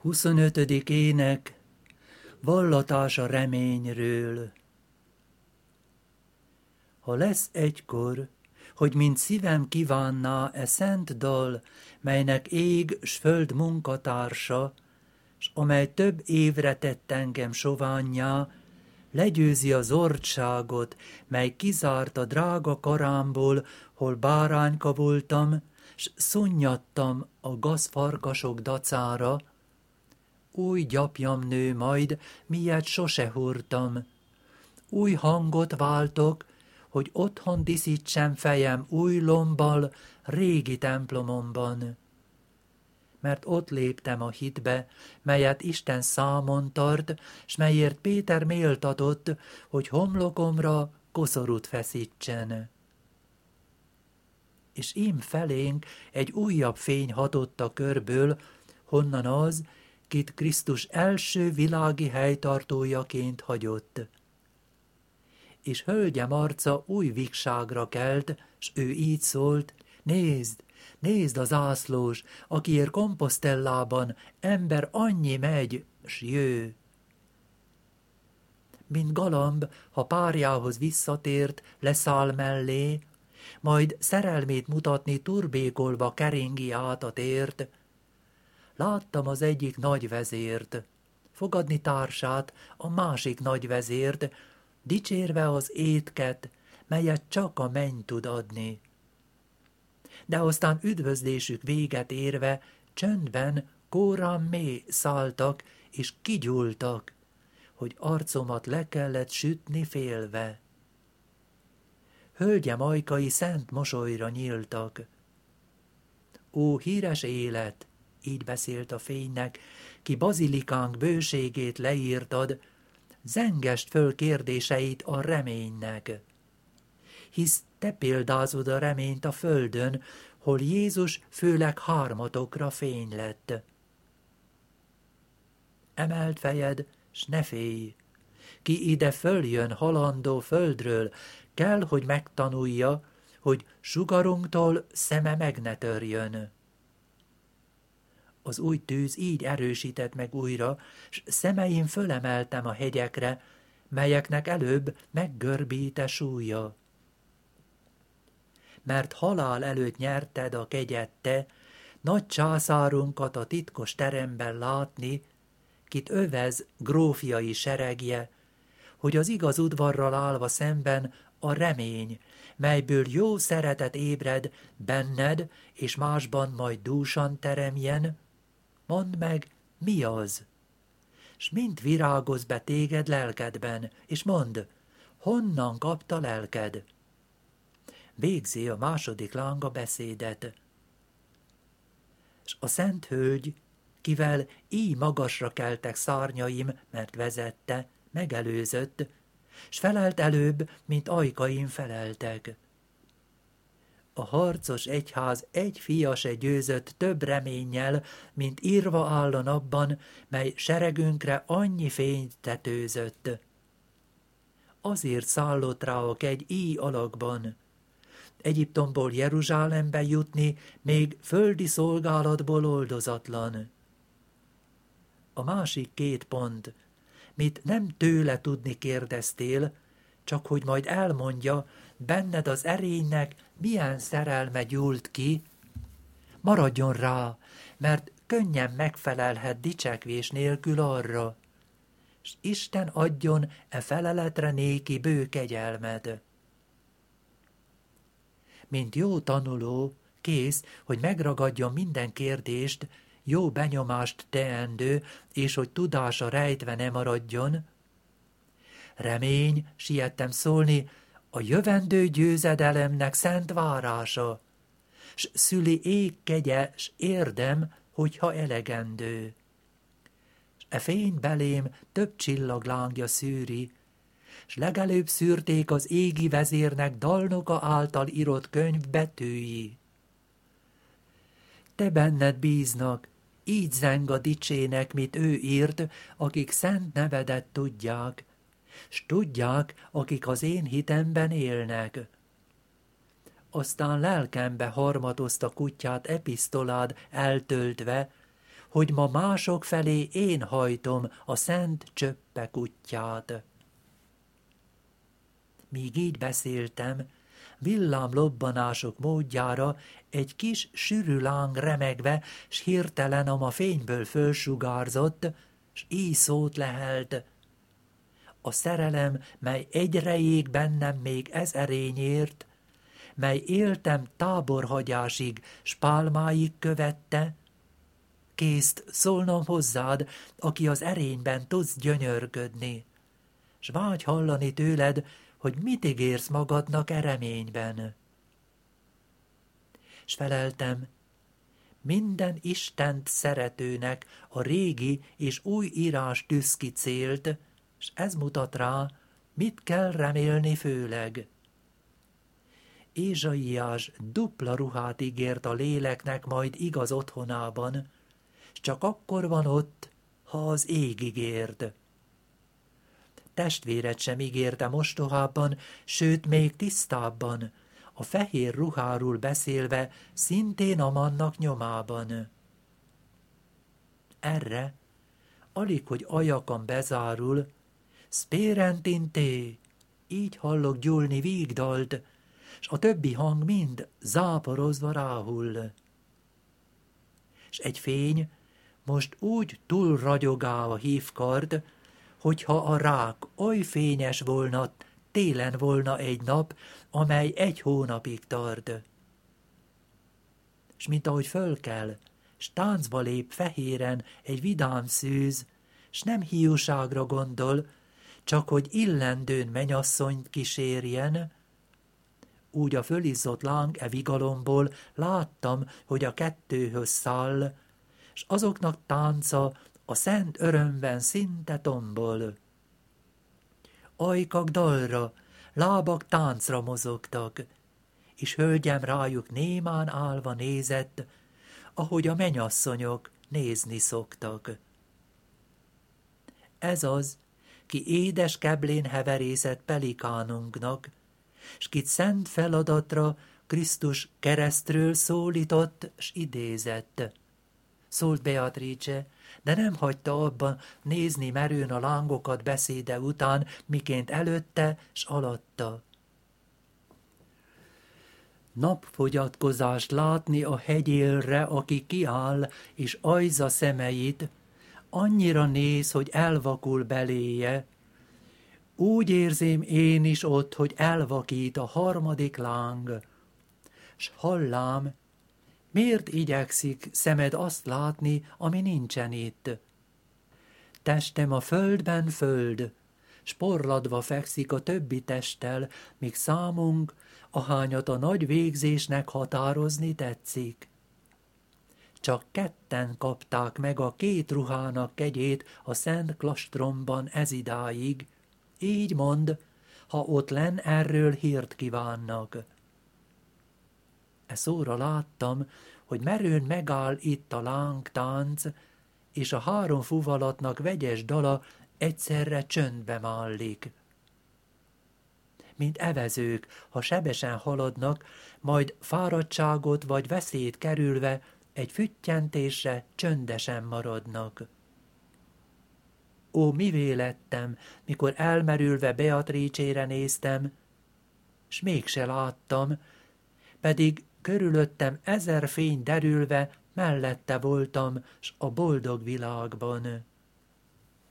25. ének, vallatás a reményről. Ha lesz egykor, hogy mint szívem kívánná e szent dal, melynek ég s föld munkatársa, s amely több évre tett engem sovánnyá, legyőzi az ordságot, mely kizárt a drága karámból, hol bárányka voltam, s szunnyadtam a gazfarkasok dacára. Új gyapjam nő majd, milyet sose hordtam. Új hangot váltok, hogy otthon diszítsem fejem új lombbal régi templomomban. Mert ott léptem a hitbe, melyet Isten számon tart, s melyért Péter méltatott, hogy homlokomra koszorút feszítsen. És ím felénk egy újabb fény hatott a körből, honnan az, kit Krisztus első világi helytartójaként hagyott. És hölgyem arca új vikságra kelt, s ő így szólt: nézd, nézd az zászlós, akiért Komposztellában ember annyi megy, s jő. Mint galamb, ha párjához visszatért, leszáll mellé, majd szerelmét mutatni turbékolva keringi át a tért. Láttam az egyik nagyvezért, fogadni társát, a másik nagyvezért, dicsérve az étket, melyet csak a menny tud adni. De aztán üdvözlésük véget érve, csöndben kórám mély szálltak, és kigyúltak, hogy arcomat le kellett sütni félve. Hölgyem ajkai szent mosolyra nyíltak. Ó, híres élet, így beszélt a fénynek, ki bazilikánk bőségét leírtad, zengest föl kérdéseit a reménynek. Hisz te példázod a reményt a földön, hol Jézus főleg harmatokra fény lett. Emeld fejed, s ne félj! Ki ide följön halandó földről, kell, hogy megtanulja, hogy sugarunktól szeme meg ne törjön. Az új tűz így erősített meg újra, s szemeim fölemeltem a hegyekre, melyeknek előbb meggörbíte súlya. Mert halál előtt nyerted a kegyet te, nagy császárunkat a titkos teremben látni, kit övez grófjai seregje, hogy az igaz udvarral állva szemben a remény, melyből jó szeretet ébred benned, és másban majd dúsan teremjen. Mondd meg, mi az? S mint virágoz be téged lelkedben, és mondd, honnan kapta lelked? Végzi a második láng a beszédet. S a szent hölgy, kivel így magasra keltek szárnyaim, mert vezette, megelőzött, s felelt előbb, mint ajkaim feleltek. A harcos egyház egy fia se győzött több reménnyel, mint írva áll a napban, mely seregünkre annyi fényt tetőzött. Azért szállott rá a kegy íj alakban. Egyiptomból Jeruzsálembe jutni még földi szolgálatból oldozatlan. A másik 2 pont, mit nem tőle tudni kérdeztél, csak hogy majd elmondja, benned az erénynek milyen szerelme gyúlt ki, maradjon rá, mert könnyen megfelelhet dicsekvés nélkül arra, s Isten adjon e feleletre néki bő kegyelmed. Mint jó tanuló, kész, hogy megragadjon minden kérdést, jó benyomást teendő, és hogy tudása rejtve ne maradjon. Remény, siettem szólni, a jövendő győzedelemnek szent várása, s szüli ég kegye, s érdem, hogyha elegendő. S e fény belém több csillaglángja szűri, s legelőbb szűrték az égi vezérnek dalnoka által írott könyv betűi. Te benned bíznak, így zeng a dicsének, mit ő írt, akik szent nevedet tudják, s tudják, akik az én hitemben élnek. Aztán lelkembe harmatozta kutyát episztolád eltöltve, hogy ma mások felé én hajtom a szent csöppek útját. Míg így beszéltem, villámlobbanások módjára egy kis sűrű láng remegve, s hirtelen a fényből fölsugárzott, s így szót lehelt: a szerelem, mely egyre ég bennem még ezerényért, mely éltem táborhagyásig, s pálmáig követte, készt szólnom hozzád, aki az erényben tudsz gyönyörködni, s vágy hallani tőled, hogy mit ígérsz magadnak reményben. S feleltem: minden Istent szeretőnek a régi és új írás tűz ki célt, s ez mutat rá, mit kell remélni főleg. Ézsaiás dupla ruhát ígért a léleknek majd igaz otthonában, s csak akkor van ott, ha az ég ígérd. Testvéret sem ígérte mostohábban, sőt még tisztábban, a fehér ruháról beszélve, szintén Amannak nyomában. Erre, alig hogy ajakam bezárul, Spérentinté, így hallok gyúlni vígdalt, s a többi hang mind záporozva ráhull. S egy fény most úgy túl ragyogá a hívkard, hogyha a rák oly fényes volna, télen volna egy nap, amely 1 hónapig tart. S mint ahogy fölkel, s táncba lép fehéren egy vidám szűz, s nem hiúságra gondol, csak hogy illendőn menyasszonyt kísérjen, úgy a fölizzott láng vigalomból láttam, hogy a kettőhöz száll, s azoknak tánca a szent örömben szinte tombol. Ajkak dalra, lábak táncra mozogtak, és hölgyem rájuk némán állva nézett, ahogy a menyasszonyok nézni szoktak. Ez az, ki édes keblén heverészett pelikánunknak, s kit szent feladatra Krisztus keresztről szólított, s idézett. Szólt Beatrice, de nem hagyta abban nézni merőn a lángokat beszéde után, miként előtte s alatta. Napfogyatkozást látni a hegyélre, aki kiáll, és ajza szemeit, annyira néz, hogy elvakul beléje. Úgy érzém én is ott, hogy elvakít a harmadik láng. S hallám, miért igyekszik szemed azt látni, ami nincsen itt? Testem a földben föld, s porladva fekszik a többi testtel, míg számunk, ahányat a nagy végzésnek határozni tetszik. Csak ketten kapták meg a 2 ruhának kegyét a szent klastromban ezidáig, így mond, ha ott lenn erről hírt kívánnak. E szóra láttam, hogy merőn megáll itt a lángtánc, és a 3 fuvalatnak vegyes dala egyszerre csöndbe mállik. Mint evezők, ha sebesen haladnak, majd fáradtságot vagy veszélyt kerülve egy füttyentésre csöndesen maradnak. Ó, mivé lettem, mikor elmerülve Beatrice-re néztem, s mégse láttam, pedig körülöttem 1000 fény derülve mellette voltam, s a boldog világban.